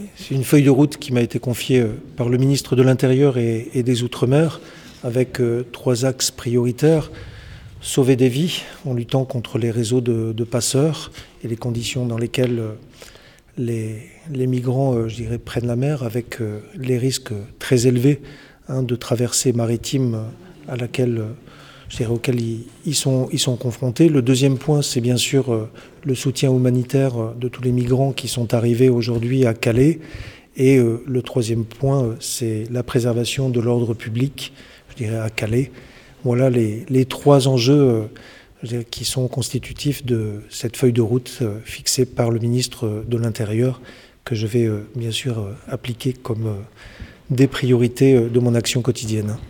C'est une feuille de route qui m'a été confiée par le ministre de l'Intérieur et des Outre-mer avec 3 axes prioritaires. Sauver des vies en luttant contre les réseaux de passeurs et les conditions dans lesquelles les migrants prennent la mer avec les risques très élevés de traversées maritimes auxquels ils sont confrontés. Le deuxième point, c'est bien sûr le soutien humanitaire de tous les migrants qui sont arrivés aujourd'hui à Calais. Et le troisième point, c'est la préservation de l'ordre public, à Calais. Voilà les 3 enjeux qui sont constitutifs de cette feuille de route fixée par le ministre de l'Intérieur, que je vais bien sûr appliquer comme des priorités de mon action quotidienne.